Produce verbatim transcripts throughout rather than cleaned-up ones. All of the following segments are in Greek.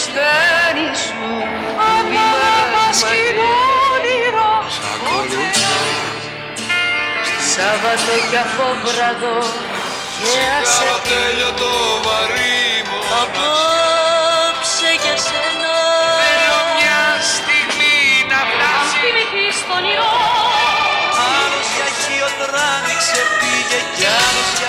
στένη σου ανάμας κοινόνιρα Σάββατο κι αφόβραδο και Σαββατέλειο το βαρύ μου απόψε για σένα θέλω μια στιγμή να φτάσει αν θυμηθείς το όνειρο άλλος για χιοτράνη ξεπήγε κι άλλος για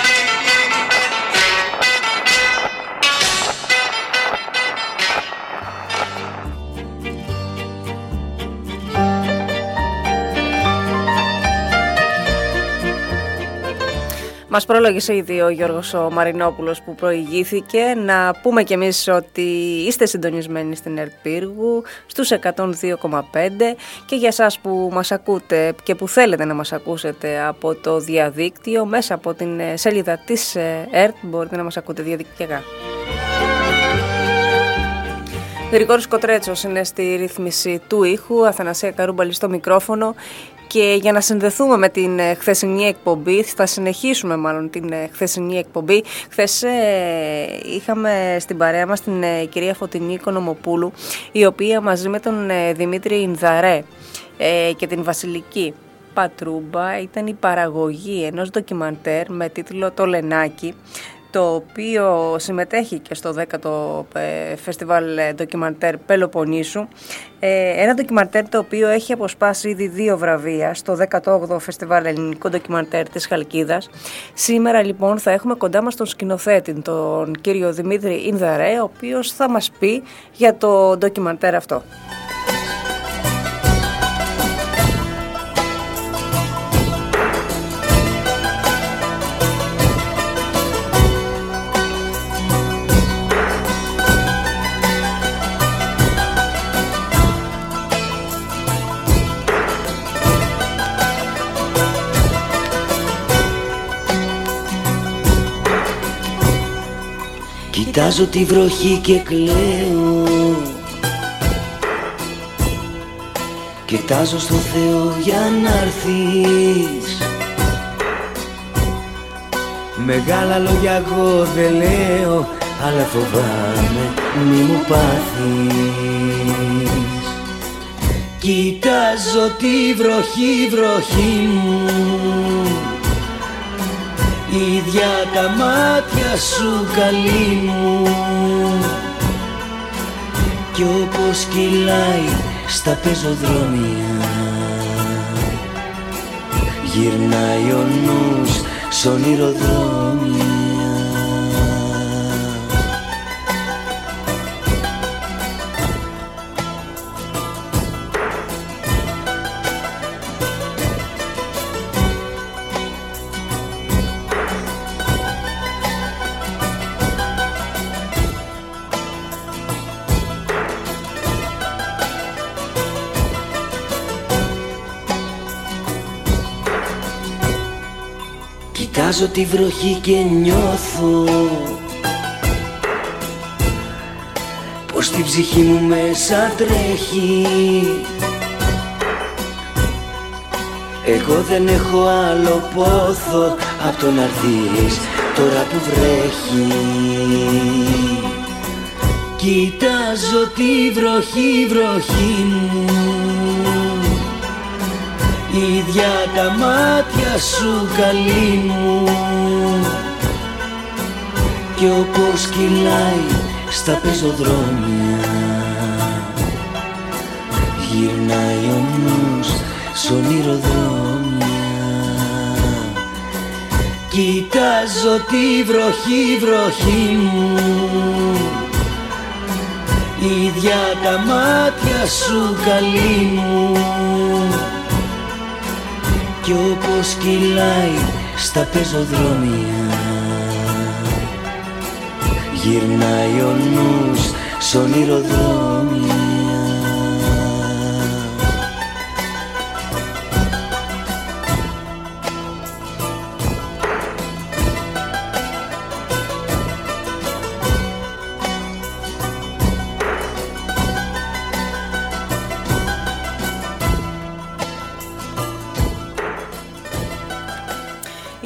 Μας πρόλογησε ήδη ο Γιώργος ο Μαρινόπουλος που προηγήθηκε. Να πούμε κι εμείς ότι είστε συντονισμένοι στην ΕΡΤ Πύργου στους εκατόν δύο κόμμα πέντε και για εσάς που μας ακούτε και που θέλετε να μας ακούσετε από το διαδίκτυο μέσα από την σελίδα της ΕΡΤ μπορείτε να μας ακούτε διαδικτυακά. Γρηγόρης Κοτρέτσος είναι στη ρύθμιση του ήχου, Αθανασία Καρούμπαλη στο μικρόφωνο. Και για να συνδεθούμε με την χθεσινή εκπομπή, θα συνεχίσουμε μάλλον την χθεσινή εκπομπή. Χθες ε, είχαμε στην παρέα μας την ε, κυρία Φωτεινή Οικονομοπούλου, η οποία μαζί με τον ε, Δημήτρη Ινδαρέ ε, και την Βασιλική Πατρούμπα ήταν η παραγωγή ενός ντοκιμαντέρ με τίτλο «Το Λενάκι», το οποίο συμμετέχει και στο δέκατο Φεστιβάλ Ντοκιμαντέρ Πελοποννήσου. Ένα ντοκιμαντέρ το οποίο έχει αποσπάσει ήδη δύο βραβεία στο δέκατο όγδοο Φεστιβάλ Ελληνικό Ντοκιμαντέρ της Χαλκίδας. Σήμερα λοιπόν θα έχουμε κοντά μας τον σκηνοθέτη, τον κύριο Δημήτρη Ινδαρέ, ο οποίος θα μας πει για το ντοκιμαντέρ αυτό. Κοιτάζω τη βροχή και κλαίω, κοιτάζω στο Θεό για να έρθεις. Μεγάλα λόγια εγώ δεν λέω, αλλά φοβάμαι μη μου πάθεις. Κοιτάζω τη βροχή, βροχή μου, ίδια τα μάτια σου καλή μου, κι όπως κυλάει στα πεζοδρόμια γυρνάει ο νους σ' ονειροδρόμια. Κοιτάζω τη βροχή και νιώθω πως την ψυχή μου μέσα τρέχει. Εγώ δεν έχω άλλο πόθο απ' το να έρθεις τώρα που βρέχει. Κοιτάζω τη βροχή, βροχή μου, ίδια τα μάτια σου καλή μου, κι όπως κυλάει στα πεζοδρόμια γυρνάει ο νους σ' ονειροδρόμια. Κοιτάζω τη βροχή, βροχή μου, ίδια τα μάτια σου καλή μου, κι όπως κυλάει στα πεζοδρόμια γυρνάει ο νους σ' ονειροδρόμια.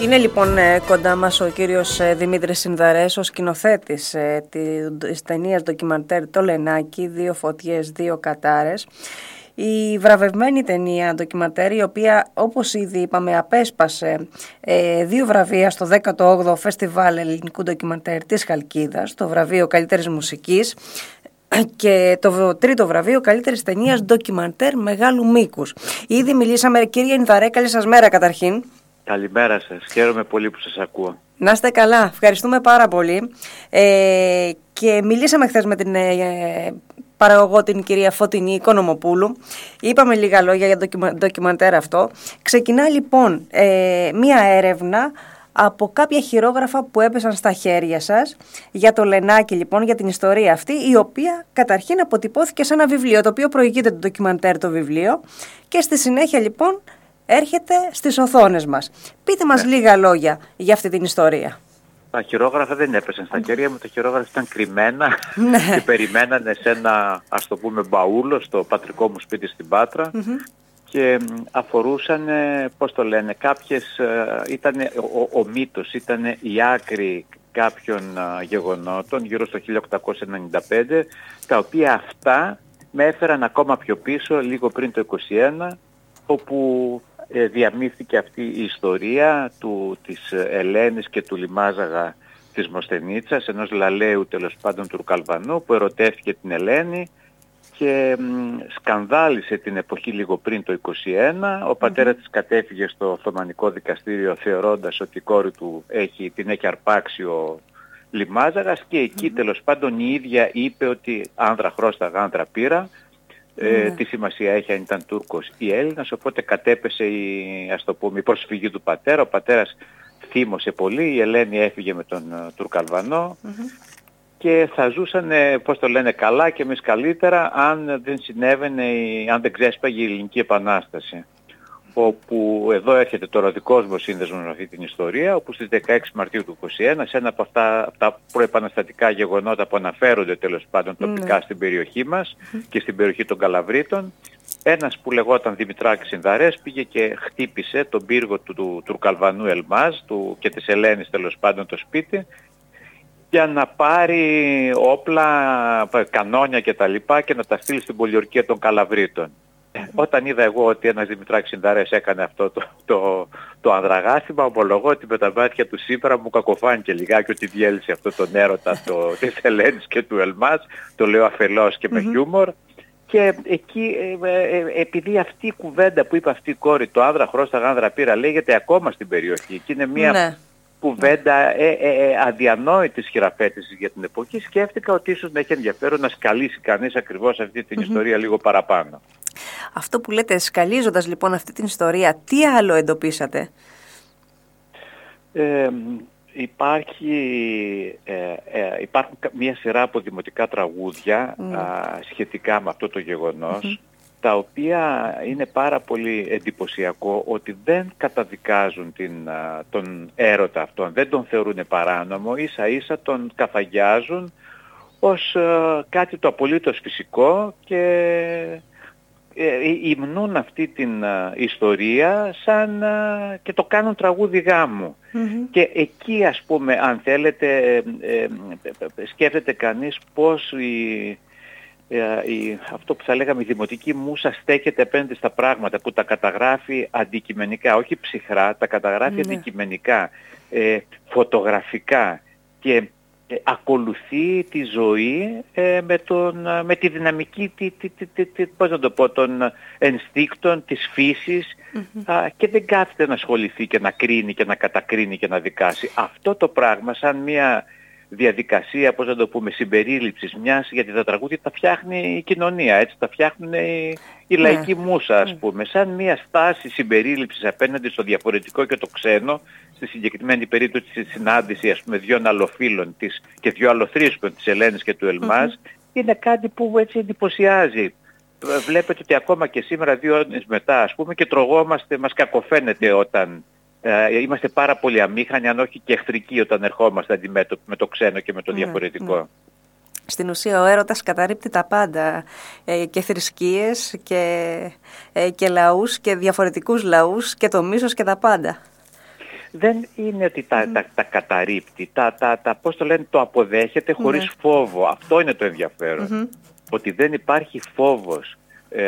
Είναι λοιπόν κοντά μας ο κύριος Δημήτρης Συνδαρές, ο σκηνοθέτης της ταινίας ντοκιμαντέρ «Το Λενάκι», δύο φωτιές, δύο κατάρες. Η βραβευμένη ταινία ντοκιμαντέρ, η οποία όπως ήδη είπαμε απέσπασε ε, δύο βραβεία στο δέκατο όγδοο Φεστιβάλ Ελληνικού Ντοκιμαντέρ της Χαλκίδας, το βραβείο καλύτερης μουσικής και το τρίτο βραβείο καλύτερης ταινίας ντοκιμαντέρ μεγάλου μήκους. Ήδη μιλήσαμε, κύριε Ινδαρέ, καλή σας μέρα καταρχήν. Καλημέρα σας, χαίρομαι πολύ που σας ακούω. Να είστε καλά, ευχαριστούμε πάρα πολύ. Ε, και μιλήσαμε χθες με την ε, παραγωγό, την κυρία Φωτεινή Οικονομοπούλου. Είπαμε λίγα λόγια για το ντοκιμα, ντοκιμαντέρ αυτό. Ξεκινά λοιπόν ε, μία έρευνα από κάποια χειρόγραφα που έπεσαν στα χέρια σας για το Λενάκι, λοιπόν, για την ιστορία αυτή, η οποία καταρχήν αποτυπώθηκε σε ένα βιβλίο, το οποίο προηγείται το ντοκιμαντέρ το βιβλίο, και στη συνέχεια λοιπόν έρχεται στις οθόνες μας. Πείτε μας ναι. λίγα λόγια για αυτή την ιστορία. Τα χειρόγραφα δεν έπεσαν στα χέρια μου, τα χειρόγραφα ήταν κρυμμένα και περιμένανε σε ένα, ας το πούμε, μπαούλο στο πατρικό μου σπίτι στην Πάτρα mm-hmm. και αφορούσαν, πώς το λένε, κάποιες, ήταν ο, ο μύτος, ήταν η άκρη κάποιων γεγονότων γύρω στο χίλια οκτακόσια ενενήντα πέντε, τα οποία αυτά με έφεραν ακόμα πιο πίσω, λίγο πριν το είκοσι ένα, όπου ε, διαμύθηκε αυτή η ιστορία του, της Ελένης και του Λιμάζαγα της Μοσθενίτσας, ενός λαλέου τέλος πάντων Τουρκαλβανού, που ερωτεύτηκε την Ελένη και μ, σκανδάλισε την εποχή λίγο πριν το είκοσι ένα. Ο πατέρας mm-hmm. της κατέφυγε στο Οθωμανικό δικαστήριο θεωρώντας ότι η κόρη του έχει, την έχει αρπάξει ο Λιμάζαγας, και εκεί mm-hmm. τέλος πάντων η ίδια είπε ότι άνδρα χρώσταγα, άνδρα πήρα. Ε, mm. Τι σημασία έχει αν ήταν Τούρκος ή Έλληνας, οπότε κατέπεσε η, ας το πούμε, η προσφυγή του πατέρα. Ο πατέρας θύμωσε πολύ, η Ελένη έφυγε με τον uh, Τουρκαλβανό mm-hmm. και θα ζούσαν, πώς το λένε, καλά και εμείς καλύτερα αν δεν συνέβαινε, αν δεν ξέσπαγε η Ελληνική Επανάσταση. Όπου εδώ έρχεται τώρα ο δικός μου σύνδεσμος με αυτή την ιστορία, όπου στις δεκαέξι Μαρτίου του είκοσι ένα, σε ένα από αυτά από τα προεπαναστατικά γεγονότα που αναφέρονται τέλος πάντων τοπικά mm. στην περιοχή μας mm. και στην περιοχή των Καλαβρίτων, ένας που λεγόταν Δημητράκης Συνδαρές πήγε και χτύπησε τον πύργο του, του Τουρκαλβανού Ελμάζ του, και της Ελένης τέλος πάντων το σπίτι, για να πάρει όπλα, κανόνια κτλ. Και, και να τα στείλει στην πολιορκία των Καλαβρίτων. Όταν είδα εγώ ότι ένας Δημητράκης Συνδαρές έκανε αυτό το, το, το ανδραγάθημα, ομολογώ ότι με τα μάτια του σήμερα μου κακοφάνηκε λιγάκι ότι διέλυσε αυτό τον έρωτα το, της Ελένης και του Ελμάζ, το λέω αφελώς και με mm-hmm. χιούμορ. Και εκεί, ε, ε, επειδή αυτή η κουβέντα που είπε αυτή η κόρη, το άνδρα χρώσταγα, άνδρα πήρα, λέγεται ακόμα στην περιοχή, και είναι μια ναι. κουβέντα ε, ε, ε, αδιανόητης χειραφέτησης για την εποχή, σκέφτηκα ότι ίσως να έχει ενδιαφέρον να σκαλίσει κανείς ακριβώς αυτή την mm-hmm. ιστορία λίγο παραπάνω. Αυτό που λέτε, σκαλίζοντας λοιπόν αυτή την ιστορία, τι άλλο εντοπίσατε? Ε, υπάρχει, ε, ε, υπάρχουν μια σειρά από δημοτικά τραγούδια mm. α, σχετικά με αυτό το γεγονός, mm-hmm. τα οποία είναι πάρα πολύ εντυπωσιακό ότι δεν καταδικάζουν την, α, τον έρωτα αυτόν, δεν τον θεωρούν παράνομο, ίσα ίσα τον καφαγιάζουν ως α, κάτι το απολύτως φυσικό και ε, υμνούν αυτή την α, ιστορία σαν α, και το κάνουν τραγούδι γάμου. Mm-hmm. Και εκεί, ας πούμε, αν θέλετε, ε, ε, ε, σκέφτεται κανείς πώς η, ε, η, αυτό που θα λέγαμε η δημοτική μούσα στέκεται απέναντι στα πράγματα, που τα καταγράφει αντικειμενικά, όχι ψυχρά, τα καταγράφει mm-hmm. αντικειμενικά, ε, φωτογραφικά, και Ε, ακολουθεί τη ζωή ε, με, τον, με τη δυναμική τη, τη, τη, τη, τη, πώς να το πω, των ενστίκτων της φύσης mm-hmm. α, και δεν κάθεται να ασχοληθεί και να κρίνει και να κατακρίνει και να δικάσει. Αυτό το πράγμα σαν μια διαδικασία, πώς να το πούμε, συμπερίληψης μιας, γιατί τα τραγούδια τα φτιάχνει η κοινωνία, έτσι, τα φτιάχνουν η, η λαϊκή yeah. μούσα, ας πούμε, σαν μια στάση συμπερίληψης απέναντι στο διαφορετικό και το ξένο, στη συγκεκριμένη περίπτωση της συνάντηση, ας πούμε, δύο αλλοφύλων της και δύο αλλοθρήσκων της Ελένης και του Ελμάζ, mm-hmm. είναι κάτι που έτσι εντυπωσιάζει. Βλέπετε ότι ακόμα και σήμερα, δύο ώρες μετά, ας πούμε, και τρογόμαστε, μας κακοφαίνεται όταν ε, είμαστε πάρα πολύ αμήχανοι, αν όχι και εχθρικοί, όταν ερχόμαστε αντιμέτωποι με το ξένο και με το διαφορετικό. Mm-hmm. Στην ουσία ο έρωτας καταρρίπτει τα πάντα, ε, και θρησκείες και, ε, και λαούς και διαφορετικούς λαούς και το μίσος και τα πάντα. δεν είναι ότι τα, mm-hmm. τα, τα καταρρίπτει, τα, τα, τα, πώς το λένε, το αποδέχεται χωρίς mm-hmm. φόβο. Αυτό είναι το ενδιαφέρον. Mm-hmm. Ότι δεν υπάρχει φόβος. Ε,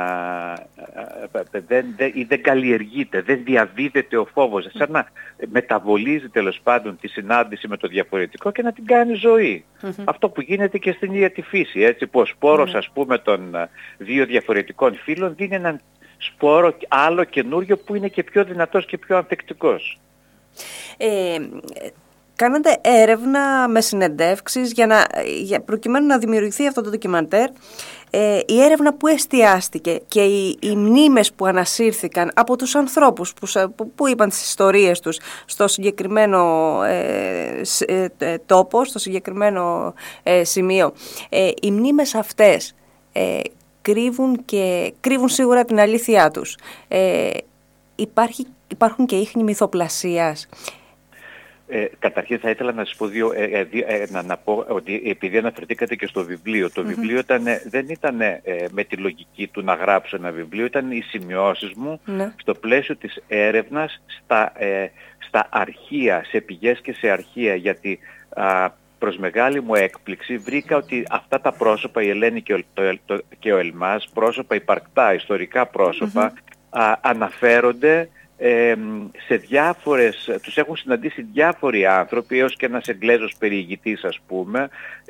δεν, δεν, δεν καλλιεργείται, δεν διαδίδεται ο φόβος, σαν να μεταβολίζει τέλος πάντων τη συνάντηση με το διαφορετικό και να την κάνει ζωή. Mm-hmm. Αυτό που γίνεται και στην ίδια τη φύση, έτσι, που ο σπόρος mm-hmm. ας πούμε των δύο διαφορετικών φύλων δίνει έναν σπόρο άλλο καινούριο που είναι και πιο δυνατός και πιο ανθεκτικός. Ε, Κάνατε έρευνα με συνεντεύξεις για να, για, προκειμένου να δημιουργηθεί αυτό το ντοκιμαντέρ. Ε, η έρευνα που εστιάστηκε και οι, οι μνήμες που ανασύρθηκαν από τους ανθρώπους που, που, που είπαν τις ιστορίες τους στο συγκεκριμένο ε, ε, τόπο, στο συγκεκριμένο ε, σημείο. Ε, οι μνήμες αυτές ε, κρύβουν, και, κρύβουν σίγουρα την αλήθειά τους. Ε, υπάρχει, υπάρχουν και ίχνη μυθοπλασίας. Ε, καταρχήν θα ήθελα να σας πω δύο, ε, ε, ε, να, να πω ότι επειδή αναφερθήκατε και στο βιβλίο, το mm-hmm. βιβλίο ήταν, δεν ήταν ε, με τη λογική του να γράψω ένα βιβλίο, ήταν οι σημειώσεις μου mm-hmm. στο πλαίσιο της έρευνας στα, ε, στα αρχεία, σε πηγές και σε αρχεία, γιατί α, προς μεγάλη μου έκπληξη βρήκα ότι αυτά τα πρόσωπα, η Ελένη και ο, το, το, και ο Ελμάς, πρόσωπα υπαρκτά, ιστορικά πρόσωπα, mm-hmm. α, αναφέρονται Ε, σε διάφορες, τους έχουν συναντήσει διάφοροι άνθρωποι, έως και ένας Εγγλέζος περιηγητής ας πούμε,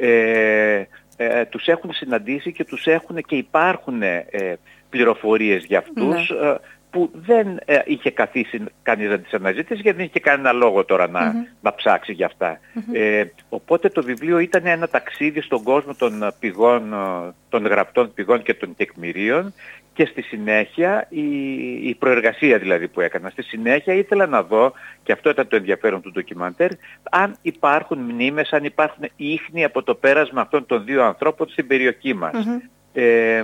ε, ε, τους έχουν συναντήσει και τους έχουν και υπάρχουν ε, πληροφορίες για αυτούς ναι. ε, που δεν ε, είχε καθίσει κανείς να τις αναζητήσει, γιατί δεν είχε κανένα λόγο τώρα να, mm-hmm. να ψάξει για αυτά. Mm-hmm. Ε, οπότε το βιβλίο ήταν ένα ταξίδι στον κόσμο των πηγών, των γραπτών πηγών και των τεκμηρίων, και στη συνέχεια η, η προεργασία δηλαδή που έκανα. Στη συνέχεια ήθελα να δω, και αυτό ήταν το ενδιαφέρον του ντοκιμαντέρ, αν υπάρχουν μνήμες, αν υπάρχουν ίχνη από το πέρασμα αυτών των δύο ανθρώπων στην περιοχή μας. Mm-hmm. Ε,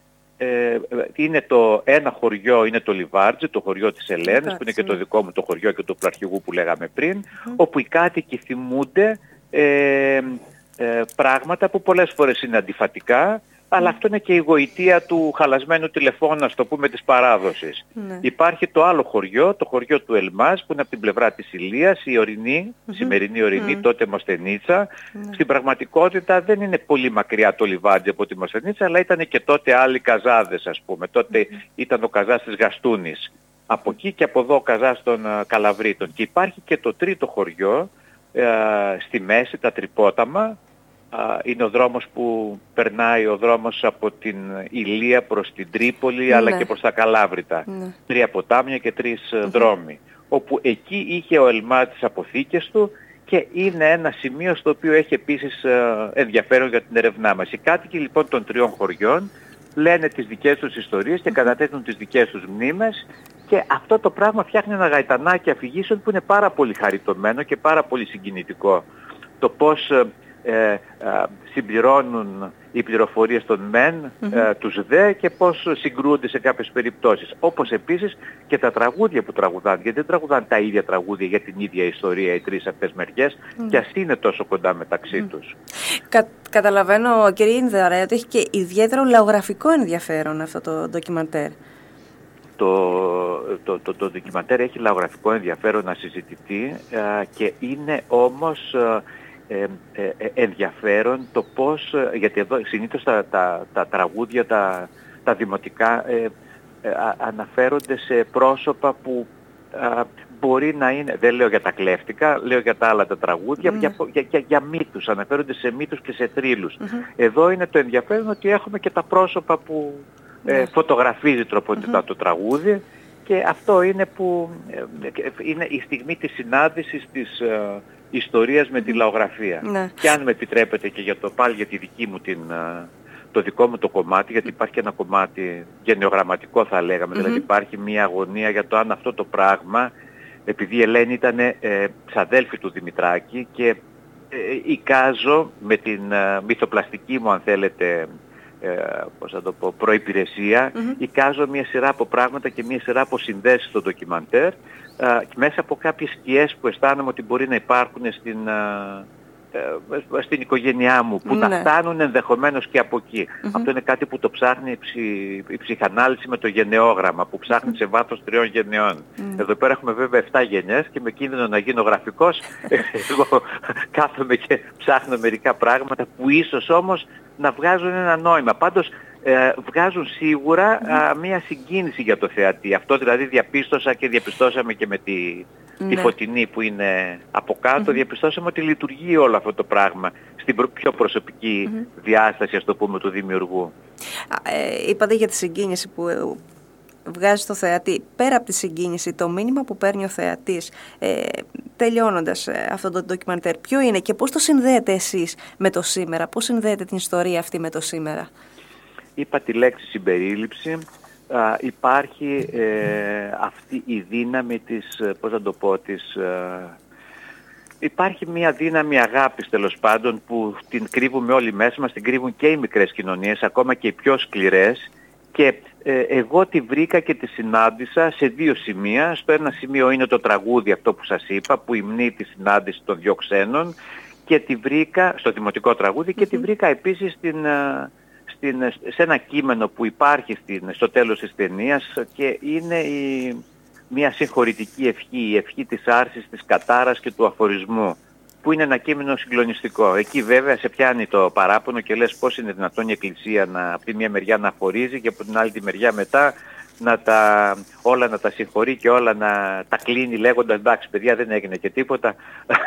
ε, είναι το ένα χωριό, είναι το Λιβάρτζι, το χωριό της Ελένης, που είναι και το δικό μου το χωριό και του Πλαρχηγού που λέγαμε πριν, mm-hmm. όπου οι κάτοικοι θυμούνται ε, ε, πράγματα που πολλές φορές είναι αντιφατικά, αλλά αυτό είναι και η γοητεία του χαλασμένου τηλεφώνου, ας το πούμε, της παράδοσης. Ναι. Υπάρχει το άλλο χωριό, το χωριό του Ελμάς, που είναι από την πλευρά της Ηλίας, η ορεινή, mm-hmm. σημερινή ορεινή, mm-hmm. τότε Μοσθενίτσα. Mm-hmm. Στην πραγματικότητα δεν είναι πολύ μακριά το Λιβάντζι από τη Μοσθενίτσα, αλλά ήταν και τότε άλλοι καζάδες, ας πούμε. Τότε mm-hmm. ήταν ο καζάς της Γαστούνης. Από εκεί και από εδώ ο καζάς των uh, Καλαβρίτων. Και υπάρχει και το τρίτο χωριό, uh, στη μέση, τα Τρυπόταμα. Είναι ο δρόμος που περνάει, ο δρόμος από την Ηλία προς την Τρίπολη, ναι. αλλά και προς τα Καλάβρητα. Ναι. Τρία ποτάμια και τρεις mm-hmm. δρόμοι. Όπου εκεί είχε ο Ελμάς τις αποθήκες του και είναι ένα σημείο στο οποίο έχει επίσης ενδιαφέρον για την ερευνά μας. Οι κάτοικοι λοιπόν των τριών χωριών λένε τις δικές τους ιστορίες και καταθέτουν τις δικές τους μνήμες, και αυτό το πράγμα φτιάχνει ένα γαϊτανάκι αφηγήσεων που είναι πάρα πολύ χαριτωμένο και πάρα πολύ συγκινητικό. Το πώς Ε, ε, συμπληρώνουν οι πληροφορίες των μεν, mm-hmm. ε, τους δε, και πώς συγκρούονται σε κάποιες περιπτώσεις. Όπως επίσης και τα τραγούδια που τραγουδάνε, γιατί δεν τραγουδάνε τα ίδια τραγούδια για την ίδια ιστορία οι τρεις αυτές μεριές, mm-hmm. και ας είναι τόσο κοντά μεταξύ mm-hmm. τους. Κα, καταλαβαίνω, κύριε Ινδαρέ, ότι έχει και ιδιαίτερο λαογραφικό ενδιαφέρον αυτό το ντοκιμαντέρ. Το, το, το, το ντοκιμαντέρ έχει λαογραφικό ενδιαφέρον να συζητηθεί, ε, και είναι όμως ε, Ε, ε, ε, ενδιαφέρον το πώς, γιατί εδώ συνήθως τα, τα, τα τραγούδια, τα, τα δημοτικά ε, ε, α, αναφέρονται σε πρόσωπα που α, μπορεί να είναι, δεν λέω για τα κλέφτικα, λέω για τα άλλα τα τραγούδια, mm. για, για, για, για μύθους, αναφέρονται σε μύθους και σε θρύλους. Mm-hmm. Εδώ είναι το ενδιαφέρον ότι έχουμε και τα πρόσωπα που ε, mm. φωτογραφίζει τροποντικά mm-hmm. το τραγούδι, και αυτό είναι που ε, είναι η στιγμή της συνάντησης της ε, ιστορίας με τη λαογραφία. Ναι. Και αν με επιτρέπετε και για το πάλι για τη δική μου την, το δικό μου το κομμάτι, γιατί υπάρχει ένα κομμάτι γενεογραμματικό θα λέγαμε, mm-hmm. δηλαδή υπάρχει μια αγωνία για το αν αυτό το πράγμα, επειδή η Ελένη ήταν ε, ξαδέλφη του Δημητράκη, και ε, εικάζω με την ε, μυθοπλαστική μου, αν θέλετε, ε, πώς θα το πω, προϋπηρεσία, mm-hmm. εικάζω μια σειρά από πράγματα και μια σειρά από συνδέσεις στο ντοκιμαντέρ, Uh, μέσα από κάποιες σκιές που αισθάνομαι ότι μπορεί να υπάρχουν στην, uh, στην οικογένειά μου, που Ναι. να φτάνουν ενδεχομένως και από εκεί. Mm-hmm. Αυτό είναι κάτι που το ψάχνει η, ψυχ, η ψυχανάλυση με το γενεόγραμμα, που ψάχνει mm-hmm. σε βάθος τριών γενεών. Mm-hmm. Εδώ πέρα έχουμε βέβαια εφτά γενιές και με κίνδυνο να γίνω γραφικός, εγώ κάθομαι και ψάχνω μερικά πράγματα που ίσως όμως να βγάζουν ένα νόημα. Πάντως ε, βγάζουν σίγουρα α, μία συγκίνηση για το θεατή. Αυτό δηλαδή διαπίστωσα και διαπιστώσαμε και με τη... Ναι. τη Φωτεινή που είναι από κάτω, mm-hmm. διαπιστώσαμε ότι λειτουργεί όλο αυτό το πράγμα στην πιο προσωπική mm-hmm. διάσταση, ας το πούμε, του δημιουργού. Ε, είπατε για τη συγκίνηση που βγάζει στο θεατή. Πέρα από τη συγκίνηση, το μήνυμα που παίρνει ο θεατής, ε, τελειώνοντας ε, αυτό το ντοκιμαντέρ, ποιο είναι και πώς το συνδέετε εσείς με το σήμερα, πώς συνδέετε την ιστορία αυτή με το σήμερα? Είπα τη λέξη συμπερίληψη. Uh, υπάρχει ε, αυτή η δύναμη της, πώς να το πω, της, uh, υπάρχει μια δύναμη αγάπης τέλος πάντων που την κρύβουμε όλοι μέσα μας, την κρύβουν και οι μικρές κοινωνίες, ακόμα και οι πιο σκληρές, και ε, εγώ τη βρήκα και τη συνάντησα σε δύο σημεία. Στο ένα σημείο είναι το τραγούδι αυτό που σας είπα, που υμνεί τη συνάντηση των δυο ξένων, και τη βρήκα στο δημοτικό τραγούδι και mm-hmm. τη βρήκα επίσης στην... Uh, Στην, σε ένα κείμενο που υπάρχει στην, στο τέλος της ταινίας, και είναι η, μια συγχωρητική ευχή, η ευχή της άρσης, της κατάρας και του αφορισμού, που είναι ένα κείμενο συγκλονιστικό. Εκεί βέβαια σε πιάνει το παράπονο και λες πώς είναι δυνατόν η Εκκλησία να, από τη μια μεριά να αφορίζει και από την άλλη τη μεριά μετά να τα, όλα να τα συγχωρεί και όλα να τα κλείνει λέγοντας εντάξει παιδιά δεν έγινε και τίποτα,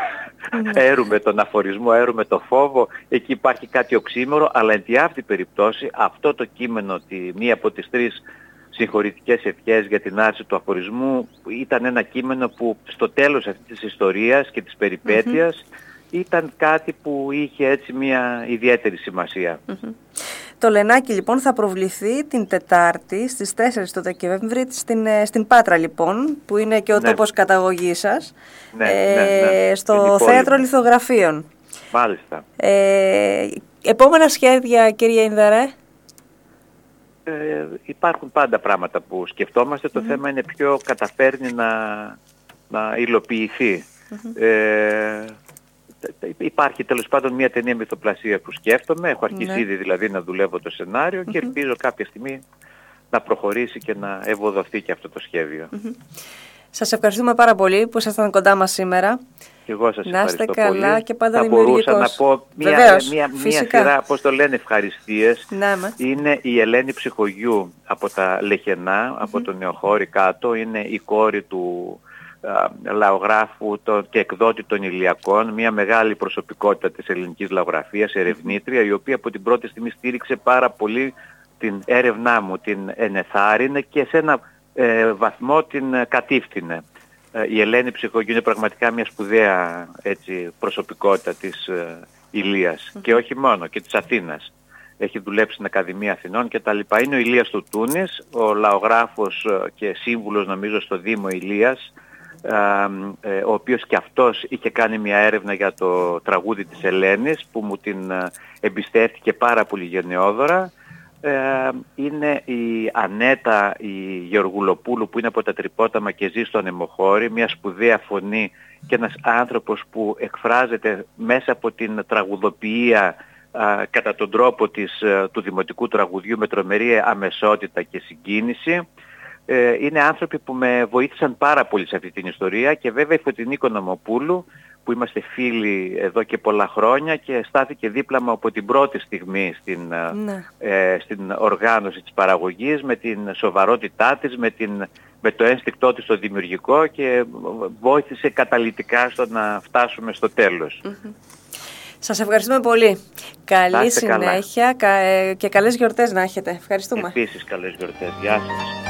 έρουμε τον αφορισμό, έρουμε το φόβο, εκεί υπάρχει κάτι οξύμορο, αλλά εν τη αυτή περιπτώσει αυτό το κείμενο, τη, μία από τις τρεις συγχωρητικές ευχές για την άρση του αφορισμού, ήταν ένα κείμενο που στο τέλος αυτής της ιστορίας και της περιπέτειας mm-hmm. ήταν κάτι που είχε έτσι μια ιδιαίτερη σημασία. Mm-hmm. Το Λενάκι λοιπόν θα προβληθεί την Τετάρτη στις τέσσερις του Δεκέμβρη στην, στην Πάτρα λοιπόν, που είναι και ο ναι. τόπος καταγωγής σας, ναι, ε, ναι, ναι. στο Θέατρο Λιθογραφείων. Μάλιστα. Ε, επόμενα σχέδια, κύριε Ινδαρέ? Ε, υπάρχουν πάντα πράγματα που σκεφτόμαστε, το mm-hmm. θέμα είναι ποιο καταφέρνει να, να υλοποιηθεί. Mm-hmm. Ε, Υπάρχει τέλος πάντων μια ταινία μυθοπλασία που σκέφτομαι, έχω αρχίσει ναι. ήδη δηλαδή να δουλεύω το σενάριο mm-hmm. και ελπίζω κάποια στιγμή να προχωρήσει και να ευοδοθεί και αυτό το σχέδιο. Mm-hmm. Σας ευχαριστούμε πάρα πολύ που ήσασταν κοντά μας σήμερα. Εγώ σας να είστε ευχαριστώ καλά πολύ. Και πάντα θα μπορούσα να πω μια, Βεβαίως, μια, μια σειρά, πώς το λένε, ευχαριστίες. Ναι, είναι η Ελένη Ψυχογιού από τα Λεχενά, mm-hmm. από το Νεοχώρι κάτω, είναι η κόρη του λαογράφου και εκδότη των Ηλιακών, μια μεγάλη προσωπικότητα της ελληνικής λαογραφίας, ερευνήτρια, η οποία από την πρώτη στιγμή στήριξε πάρα πολύ την έρευνά μου, την ενεθάρρυνε και σε ένα ε, βαθμό την κατήφθηνε. Ε, η Ελένη Ψυχογιού είναι πραγματικά μια σπουδαία έτσι, προσωπικότητα της ε, Ηλίας mm-hmm. και όχι μόνο, και της Αθήνας. Έχει δουλέψει στην Ακαδημία Αθηνών και τα λοιπά. Είναι ο Ηλίας του Τούνης, ο λαογράφος και σύμβουλος νομίζω στο Δήμο Ηλίας, ο οποίος και αυτός είχε κάνει μια έρευνα για το τραγούδι της Ελένης που μου την εμπιστεύτηκε πάρα πολύ γενναιόδωρα. Είναι η Ανέτα η Γεωργουλοπούλου που είναι από τα Τρυπόταμα και ζει στο Νεμοχώρι, μια σπουδαία φωνή και ένας άνθρωπος που εκφράζεται μέσα από την τραγουδοποιία κατά τον τρόπο της, του δημοτικού τραγουδιού με τρομερή αμεσότητα και συγκίνηση. Είναι άνθρωποι που με βοήθησαν πάρα πολύ σε αυτή την ιστορία, και βέβαια η Φωτεινή Οικονομοπούλου που είμαστε φίλοι εδώ και πολλά χρόνια και στάθηκε δίπλα μου από την πρώτη στιγμή στην, ναι. ε, στην οργάνωση της παραγωγής, με την σοβαρότητά της, με, την, με το ένστικτό της στο δημιουργικό, και βοήθησε καταλυτικά στο να φτάσουμε στο τέλος. Mm-hmm. Σας ευχαριστούμε πολύ. Καλή συνέχεια καλά. Και καλές γιορτές να έχετε. Ευχαριστούμε. Επίσης καλές γιορτές. Γεια σας.